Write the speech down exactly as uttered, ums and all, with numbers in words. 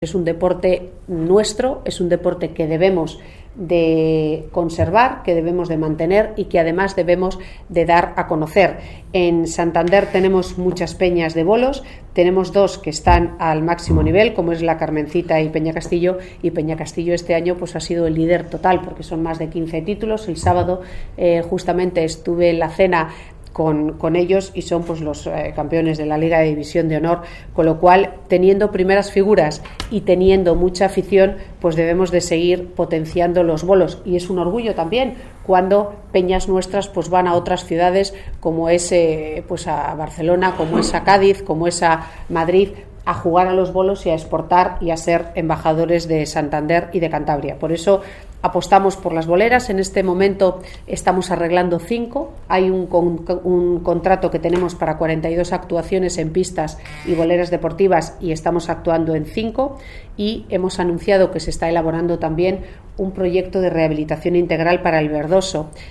Es un deporte nuestro, es un deporte que debemos de conservar, que debemos de mantener y que además debemos de dar a conocer. En Santander tenemos muchas peñas de bolos, tenemos dos que están al máximo nivel, como es la Carmencita y Peña Castillo, y Peña Castillo este año pues ha sido el líder total porque son más de quince títulos. El sábado eh, justamente estuve en la cena Con, con ellos y son pues los eh, campeones de la Liga de División de Honor, con lo cual, teniendo primeras figuras y teniendo mucha afición, pues debemos de seguir potenciando los bolos, y es un orgullo también cuando peñas nuestras pues van a otras ciudades como es eh, pues a Barcelona, como es a Cádiz, como es a Madrid, a jugar a los bolos y a exportar y a ser embajadores de Santander y de Cantabria. Por eso apostamos por las boleras. En este momento estamos arreglando cinco. Hay un, con, un contrato que tenemos para cuarenta y dos actuaciones en pistas y boleras deportivas y estamos actuando en cinco, y hemos anunciado que se está elaborando también un proyecto de rehabilitación integral para el Verdoso.